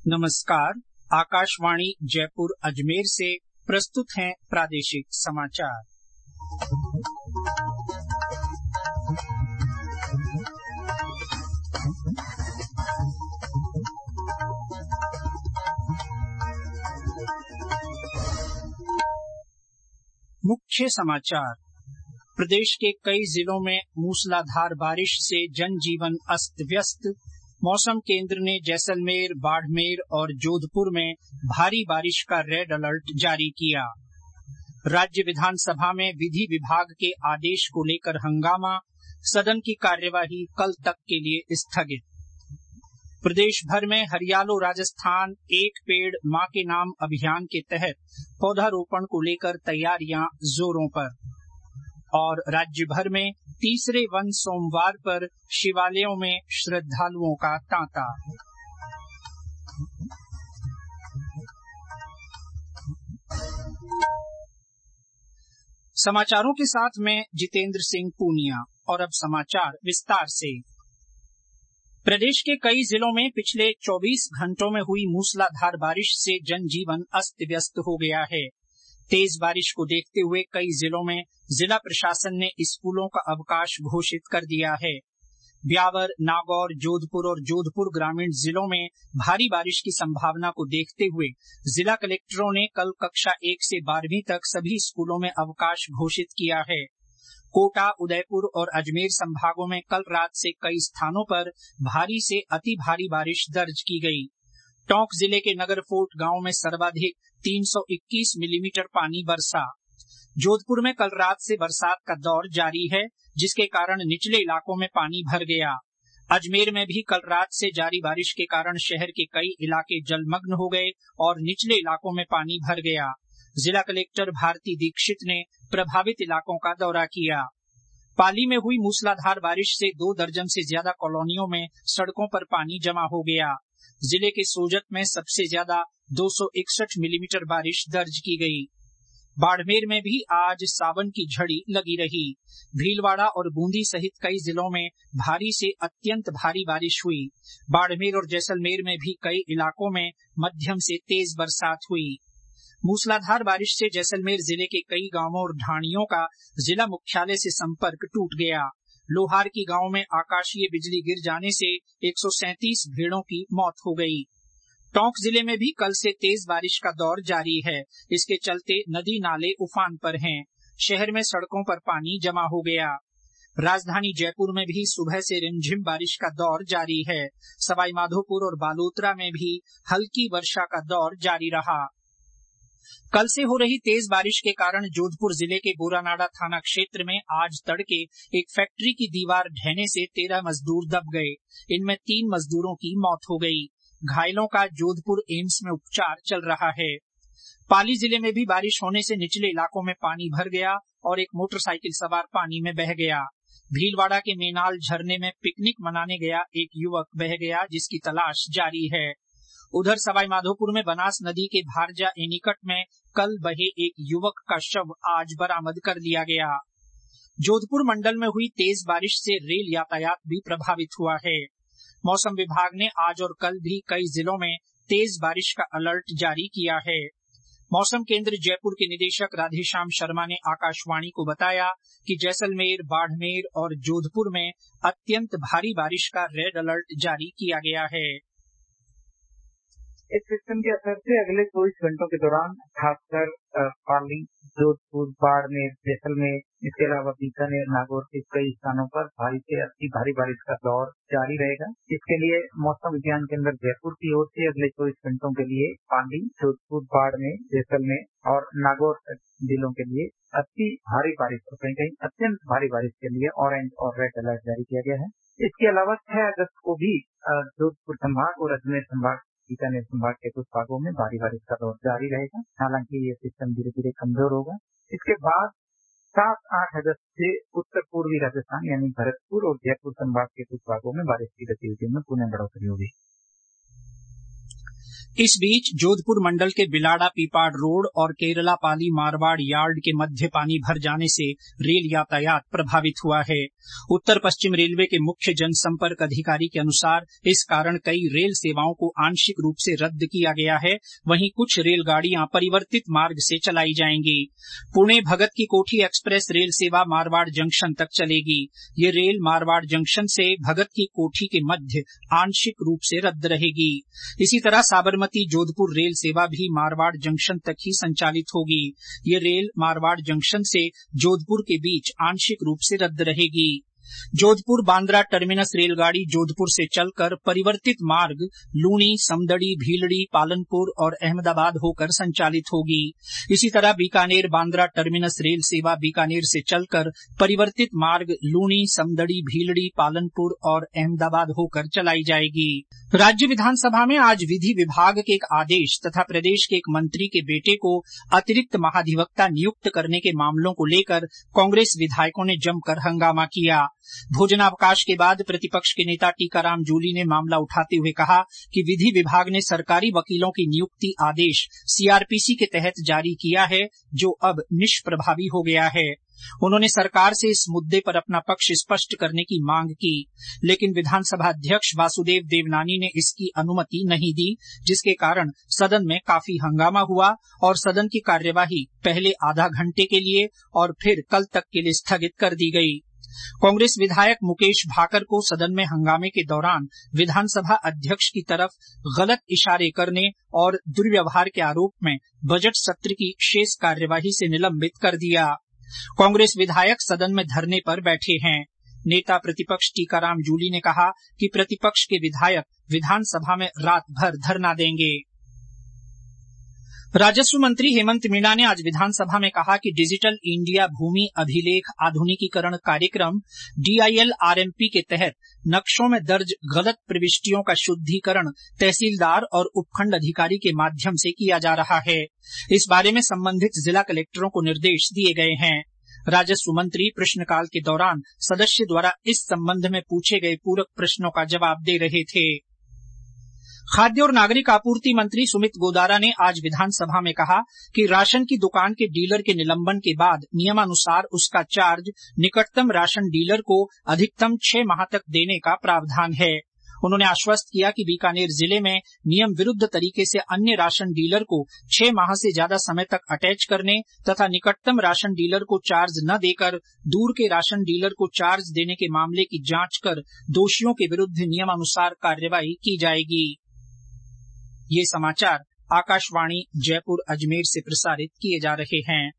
नमस्कार। आकाशवाणी जयपुर अजमेर से प्रस्तुत हैं प्रादेशिक समाचार। मुख्य समाचार। प्रदेश के कई जिलों में मूसलाधार बारिश से जनजीवन अस्त व्यस्त। मौसम केंद्र ने जैसलमेर, बाड़मेर और जोधपुर में भारी बारिश का रेड अलर्ट जारी किया। राज्य विधानसभा में विधि विभाग के आदेश को लेकर हंगामा, सदन की कार्यवाही कल तक के लिए स्थगित। प्रदेश भर में हरियालो राजस्थान एक पेड़ मां के नाम अभियान के तहत पौधारोपण को लेकर तैयारियां जोरों पर। और राज्य भर में तीसरे वन सोमवार पर शिवालयों में श्रद्धालुओं का तांता। समाचारों के साथ मैं जितेंद्र सिंह पूनिया। और अब समाचार विस्तार से। प्रदेश के कई जिलों में पिछले 24 घंटों में हुई मूसलाधार बारिश से जनजीवन अस्त व्यस्त हो गया है। तेज बारिश को देखते हुए कई जिलों में जिला प्रशासन ने स्कूलों का अवकाश घोषित कर दिया है। ब्यावर, नागौर, जोधपुर और जोधपुर ग्रामीण जिलों में भारी बारिश की संभावना को देखते हुए जिला कलेक्टरों ने कल कक्षा 1 से 12वीं तक सभी स्कूलों में अवकाश घोषित किया है। कोटा, उदयपुर और अजमेर संभागों में कल रात से कई स्थानों पर भारी से अति भारी बारिश दर्ज की गई। टोंक जिले के नगरफोर्ट गांव में सर्वाधिक 321 मिलीमीटर पानी बरसा। जोधपुर में कल रात से बरसात का दौर जारी है, जिसके कारण निचले इलाकों में पानी भर गया। अजमेर में भी कल रात से जारी बारिश के कारण शहर के कई इलाके जलमग्न हो गए और निचले इलाकों में पानी भर गया। जिला कलेक्टर भारती दीक्षित ने प्रभावित इलाकों का दौरा किया। पाली में हुई मूसलाधार बारिश से 2 दर्जन से ज्यादा कॉलोनियों में सड़कों पर पानी जमा हो गया। जिले के सोजत में सबसे ज्यादा 261 मिलीमीटर बारिश दर्ज की गई। बाड़मेर में भी आज सावन की झड़ी लगी रही। भीलवाड़ा और बूंदी सहित कई जिलों में भारी से अत्यंत भारी बारिश हुई। बाड़मेर और जैसलमेर में भी कई इलाकों में मध्यम से तेज बरसात हुई। मूसलाधार बारिश से जैसलमेर जिले के कई गांवों और ढाणियों का जिला मुख्यालय से संपर्क टूट गया। लोहार की गांव में आकाशीय बिजली गिर जाने से 137 भेड़ों की मौत हो गई। टोंक जिले में भी कल से तेज बारिश का दौर जारी है। इसके चलते नदी नाले उफान पर हैं। शहर में सड़कों पर पानी जमा हो गया। राजधानी जयपुर में भी सुबह से रिमझिम बारिश का दौर जारी है। सवाईमाधोपुर और बालोतरा में भी हल्की वर्षा का दौर जारी रहा। कल से हो रही तेज बारिश के कारण जोधपुर जिले के बोरानाडा थाना क्षेत्र में आज तड़के एक फैक्ट्री की दीवार ढहने से 13 मजदूर दब गए। इनमें 3 मजदूरों की मौत हो गई। घायलों का जोधपुर एम्स में उपचार चल रहा है। पाली जिले में भी बारिश होने से निचले इलाकों में पानी भर गया और एक मोटरसाइकिल सवार पानी में बह गया। भीलवाड़ा के मेनाल झरने में पिकनिक मनाने गया एक युवक बह गया, जिसकी तलाश जारी है। उधर सवाईमाधोपुर में बनास नदी के भारजा एनीकट में कल बहे एक युवक का शव आज बरामद कर लिया गया। जोधपुर मंडल में हुई तेज बारिश से रेल यातायात भी प्रभावित हुआ है। मौसम विभाग ने आज और कल भी कई जिलों में तेज बारिश का अलर्ट जारी किया है। मौसम केंद्र जयपुर के निदेशक राधेश्याम शर्मा ने आकाशवाणी को बताया कि जैसलमेर, बाड़मेर और जोधपुर में अत्यंत भारी बारिश का रेड अलर्ट जारी किया गया है। इस सिस्टम के असर से अगले 24 घंटों के दौरान खासकर पाली, जोधपुर, बाड़मेर, जैसलमेर, इसके अलावा बीकानेर, नागौर के कई स्थानों पर भारी से अति भारी बारिश का दौर जारी रहेगा। इसके लिए मौसम विज्ञान केंद्र जयपुर की ओर से अगले 24 घंटों के लिए पाली, जोधपुर, बाड़मेर, जैसलमेर और नागौर जिलों के लिए अति भारी बारिश और कहीं कहीं अत्यंत भारी बारिश के लिए ऑरेंज और रेड अलर्ट जारी किया गया है। इसके अलावा 6 अगस्त को भी जोधपुर संभाग और अजमेर संभाग, बीकानेर संभाग के कुछ भागों में भारी बारिश का दौर जारी रहेगा। हालांकि ये सिस्टम धीरे धीरे कमजोर होगा। इसके बाद 7-8 अगस्त से उत्तर पूर्वी राजस्थान यानी भरतपुर और जयपुर संभाग के कुछ भागों में बारिश की गतिविधियों में पुनः बढ़ोतरी होगी। इस बीच जोधपुर मंडल के बिलाड़ा पीपाड़ रोड और केरला पाली मारवाड़ यार्ड के मध्य पानी भर जाने से रेल यातायात प्रभावित हुआ है। उत्तर पश्चिम रेलवे के मुख्य जनसंपर्क अधिकारी के अनुसार इस कारण कई रेल सेवाओं को आंशिक रूप से रद्द किया गया है। वहीं कुछ रेलगाड़ियां परिवर्तित मार्ग से चलाई जाएंगी। पुणे भगत की कोठी एक्सप्रेस रेल सेवा मारवाड़ जंक्शन तक चलेगी। ये रेल मारवाड़ जंक्शन से भगत की कोठी के मध्य आंशिक रूप से रद्द रहेगी। इसी तरह साबरमती जोधपुर रेल सेवा भी मारवाड़ जंक्शन तक ही संचालित होगी। ये रेल मारवाड़ जंक्शन से जोधपुर के बीच आंशिक रूप से रद्द रहेगी। जोधपुर बांद्रा टर्मिनस रेलगाड़ी जोधपुर से चलकर परिवर्तित मार्ग लूणी, समदड़ी, भीलड़ी, पालनपुर और अहमदाबाद होकर संचालित होगी। इसी तरह बीकानेर बांद्रा टर्मिनस रेल सेवा बीकानेर से चलकर परिवर्तित मार्ग लूणी, समदड़ी, भीलड़ी, पालनपुर और अहमदाबाद होकर चलाई जाएगी। राज्य विधानसभा में आज विधि विभाग के एक आदेश तथा प्रदेश के एक मंत्री के बेटे को अतिरिक्त महाधिवक्ता नियुक्त करने के मामलों को लेकर कांग्रेस विधायकों ने जमकर हंगामा किया। भोजनावकाश के बाद प्रतिपक्ष के नेता टीकाराम जूली ने मामला उठाते हुए कहा कि विधि विभाग ने सरकारी वकीलों की नियुक्ति आदेश सीआरपीसी के तहत जारी किया है, जो अब निष्प्रभावी हो गया है। उन्होंने सरकार से इस मुद्दे पर अपना पक्ष स्पष्ट करने की मांग की, लेकिन विधानसभा अध्यक्ष वासुदेव देवनानी ने इसकी अनुमति नहीं दी, जिसके कारण सदन में काफी हंगामा हुआ और सदन की कार्यवाही पहले आधा घंटे के लिए और फिर कल तक के लिए स्थगित कर दी गई। कांग्रेस विधायक मुकेश भाकर को सदन में हंगामे के दौरान विधानसभा अध्यक्ष की तरफ गलत इशारे करने और दुर्व्यवहार के आरोप में बजट सत्र की शेष कार्यवाही से निलंबित कर दिया। कांग्रेस विधायक सदन में धरने पर बैठे हैं। नेता प्रतिपक्ष टीकाराम जूली ने कहा कि प्रतिपक्ष के विधायक विधानसभा में रात भर धरना देंगे। राजस्व मंत्री हेमंत मीणा ने आज विधानसभा में कहा कि डिजिटल इंडिया भूमि अभिलेख आधुनिकीकरण कार्यक्रम DIL-RMP के तहत नक्शों में दर्ज गलत प्रविष्टियों का शुद्धिकरण तहसीलदार और उपखंड अधिकारी के माध्यम से किया जा रहा है। इस बारे में संबंधित जिला कलेक्टरों को निर्देश दिए गए हैं। राजस्व मंत्री प्रश्नकाल के दौरान सदस्य द्वारा इस संबंध में पूछे गए पूरक प्रश्नों का जवाब दे रहे थे। खाद्य और नागरिक आपूर्ति मंत्री सुमित गोदारा ने आज विधानसभा में कहा कि राशन की दुकान के डीलर के निलंबन के बाद नियमानुसार उसका चार्ज निकटतम राशन डीलर को अधिकतम 6 माह तक देने का प्रावधान है। उन्होंने आश्वस्त किया कि बीकानेर जिले में नियम विरुद्ध तरीके से अन्य राशन डीलर को 6 माह से ज्यादा समय तक अटैच करने तथा निकटतम राशन डीलर को चार्ज न देकर दूर के राशन डीलर को चार्ज देने के मामले की जांच कर दोषियों के विरुद्ध नियमानुसार कार्रवाई की जाएगी। ये समाचार आकाशवाणी जयपुर अजमेर से प्रसारित किए जा रहे हैं।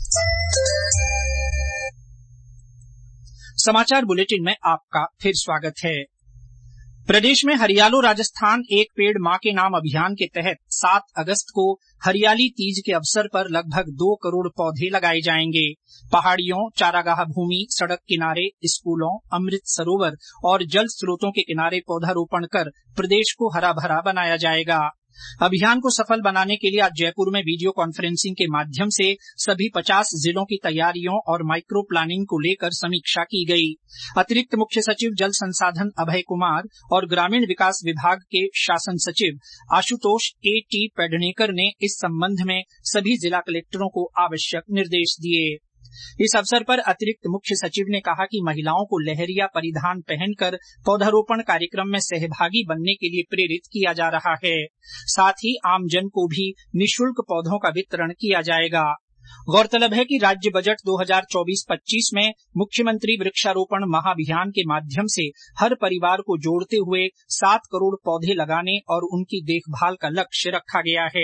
समाचार बुलेटिन में आपका फिर स्वागत है। प्रदेश में हरियालो राजस्थान एक पेड़ मां के नाम अभियान के तहत 7 अगस्त को हरियाली तीज के अवसर पर लगभग 2 करोड़ पौधे लगाए जाएंगे। पहाड़ियों, चारागाह भूमि, सड़क किनारे, स्कूलों, अमृत सरोवर और जल स्रोतों के किनारे पौधारोपण कर प्रदेश को हरा भरा बनाया जाएगा। अभियान को सफल बनाने के लिए आज जयपुर में वीडियो कॉन्फ्रेंसिंग के माध्यम से सभी 50 जिलों की तैयारियों और माइक्रो प्लानिंग को लेकर समीक्षा की गई। अतिरिक्त मुख्य सचिव जल संसाधन अभय कुमार और ग्रामीण विकास विभाग के शासन सचिव आशुतोष A.T. पेडनेकर ने इस संबंध में सभी जिला कलेक्टरों को आवश्यक निर्देश दिए। इस अवसर पर अतिरिक्त मुख्य सचिव ने कहा कि महिलाओं को लहरिया परिधान पहनकर पौधारोपण कार्यक्रम में सहभागी बनने के लिए प्रेरित किया जा रहा है। साथ ही आमजन को भी निःशुल्क पौधों का वितरण किया जाएगा। गौरतलब है कि राज्य बजट 2024-25 में मुख्यमंत्री वृक्षारोपण महाअभियान के माध्यम से हर परिवार को जोड़ते हुए 7 करोड़ पौधे लगाने और उनकी देखभाल का लक्ष्य रखा गया है।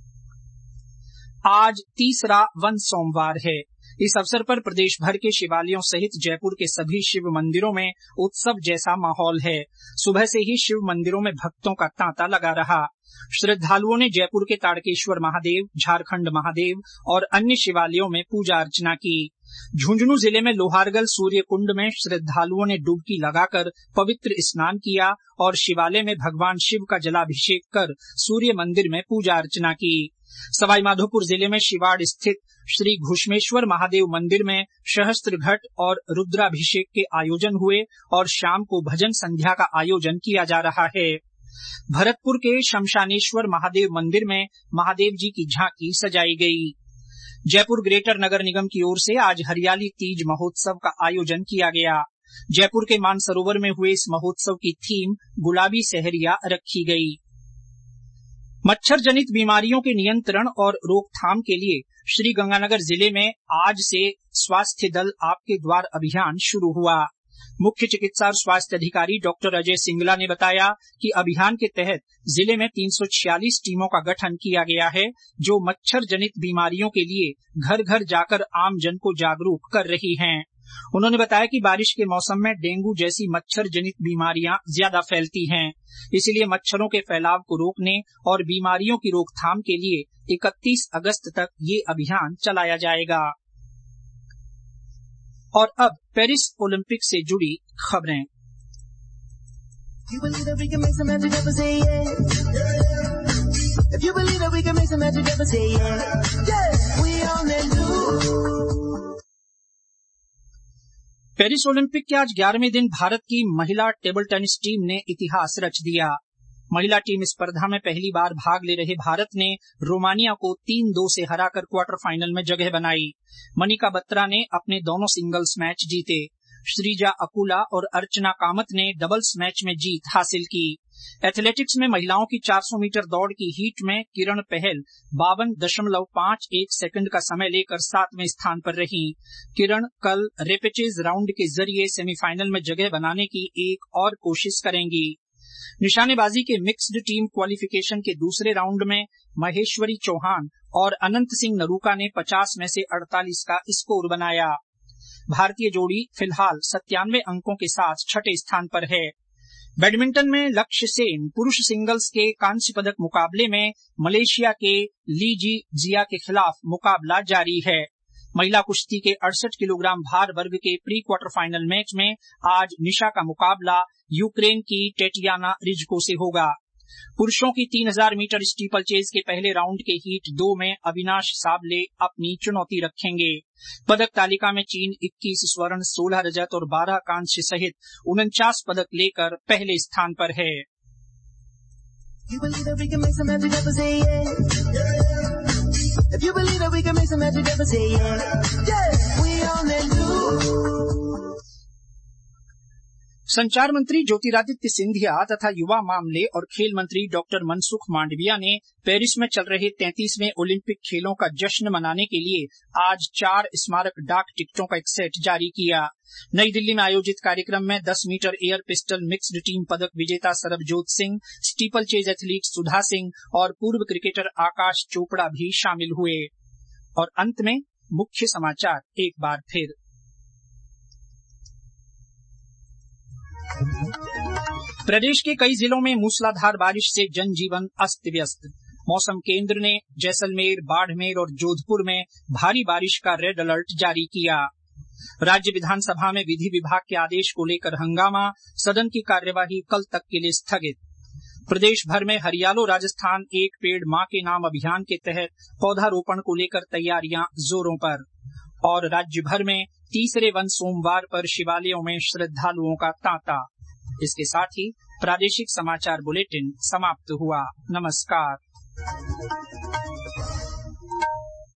आज तीसरा वन सोमवार है। इस अवसर पर प्रदेश भर के शिवालयों सहित जयपुर के सभी शिव मंदिरों में उत्सव जैसा माहौल है। सुबह से ही शिव मंदिरों में भक्तों का तांता लगा रहा। श्रद्धालुओं ने जयपुर के ताड़केश्वर महादेव, झारखंड महादेव और अन्य शिवालयों में पूजा अर्चना की। झुंझुनू जिले में लोहारगल सूर्य कुंड में श्रद्धालुओं ने डुबकी लगाकर पवित्र स्नान किया और शिवालय में भगवान शिव का जलाभिषेक कर सूर्य मंदिर में पूजा अर्चना की। सवाईमाधोपुर जिले में शिवाड़ स्थित श्री घुश्मेश्वर महादेव मंदिर में सहस्त्र घट और रुद्राभिषेक के आयोजन हुए और शाम को भजन संध्या का आयोजन किया जा रहा है। भरतपुर के शमशानेश्वर महादेव मंदिर में महादेव जी की झांकी सजाई गई। जयपुर ग्रेटर नगर निगम की ओर से आज हरियाली तीज महोत्सव का आयोजन किया गया। जयपुर के मानसरोवर में हुए इस महोत्सव की थीम गुलाबी सहरिया रखी गई। मच्छर जनित बीमारियों के नियंत्रण और रोकथाम के लिए श्रीगंगानगर जिले में आज से स्वास्थ्य दल आपके द्वार अभियान शुरू हुआ। मुख्य चिकित्सा और स्वास्थ्य अधिकारी डॉक्टर अजय सिंगला ने बताया कि अभियान के तहत जिले में 346 टीमों का गठन किया गया है, जो मच्छर जनित बीमारियों के लिए घर घर जाकर आमजन को जागरूक कर रही हैं। उन्होंने बताया कि बारिश के मौसम में डेंगू जैसी मच्छर जनित बीमारियां ज्यादा फैलती हैं, इसलिए मच्छरों के फैलाव को रोकने और बीमारियों की रोकथाम के लिए 31 अगस्त तक ये अभियान चलाया जाएगा। और अब पेरिस ओलंपिक से जुड़ी खबरें। पेरिस ओलंपिक के आज 11वें दिन भारत की महिला टेबल टेनिस टीम ने इतिहास रच दिया। महिला टीम स्पर्धा में पहली बार भाग ले रहे भारत ने रोमानिया को 3-2 से हराकर क्वार्टर फाइनल में जगह बनाई। मनिका बत्रा ने अपने दोनों सिंगल्स मैच जीते। श्रीजा अकुला और अर्चना कामत ने डबल्स मैच में जीत हासिल की। एथलेटिक्स में महिलाओं की 400 मीटर दौड़ की हीट में किरण पहल 52.51 सेकंड का समय लेकर 7वें स्थान पर रहीं। किरण कल रेपेचेज राउंड के जरिए सेमीफाइनल में जगह बनाने की एक और कोशिश करेंगी। निशानेबाजी के मिक्स्ड टीम क्वालिफिकेशन के दूसरे राउंड में महेश्वरी चौहान और अनंत सिंह नरूका ने 50 में से 48 का स्कोर बनाया। भारतीय जोड़ी फिलहाल 97 अंकों के साथ छठे स्थान पर है। बैडमिंटन में लक्ष्य सेन पुरुष सिंगल्स के कांस्य पदक मुकाबले में मलेशिया के ली जी जिया के खिलाफ मुकाबला जारी है। महिला कुश्ती के 68 किलोग्राम भार वर्ग के प्री क्वार्टर फाइनल मैच में आज निशा का मुकाबला यूक्रेन की टेटियाना रिजको से होगा। पुरुषों की 3000 मीटर स्टीपल चेज के पहले राउंड के हीट 2 में अविनाश साबले अपनी चुनौती रखेंगे। पदक तालिका में चीन 21 स्वर्ण, 16 रजत और 12 कांस्य सहित 49 पदक लेकर पहले स्थान पर है। संचार मंत्री ज्योतिरादित्य सिंधिया तथा युवा मामले और खेल मंत्री डॉक्टर मनसुख मांडविया ने पेरिस में चल रहे 33वें ओलंपिक खेलों का जश्न मनाने के लिए आज 4 स्मारक डाक टिकटों का एक सेट जारी किया। नई दिल्ली में आयोजित कार्यक्रम में 10 metre air pistol mixed team पदक विजेता Sarabjot Singh, steeplechase athlete Sudha Singh और पूर्व क्रिकेटर आकाश चोपड़ा भी शामिल हुए। और अंत में मुख्य समाचार एक बार फिर। प्रदेश के कई जिलों में मूसलाधार बारिश से जनजीवन अस्त व्यस्त। मौसम केंद्र ने जैसलमेर, बाड़मेर और जोधपुर में भारी बारिश का रेड अलर्ट जारी किया। राज्य विधानसभा में विधि विभाग के आदेश को लेकर हंगामा, सदन की कार्यवाही कल तक के लिए स्थगित। प्रदेश भर में हरियालो राजस्थान एक पेड़ मां के नाम अभियान के तहत पौधारोपण को लेकर तैयारियां जोरों पर। और राज्य भर में तीसरे वन सोमवार पर शिवालयों में श्रद्धालुओं का तांता। इसके साथ ही प्रादेशिक समाचार बुलेटिन समाप्त हुआ। नमस्कार।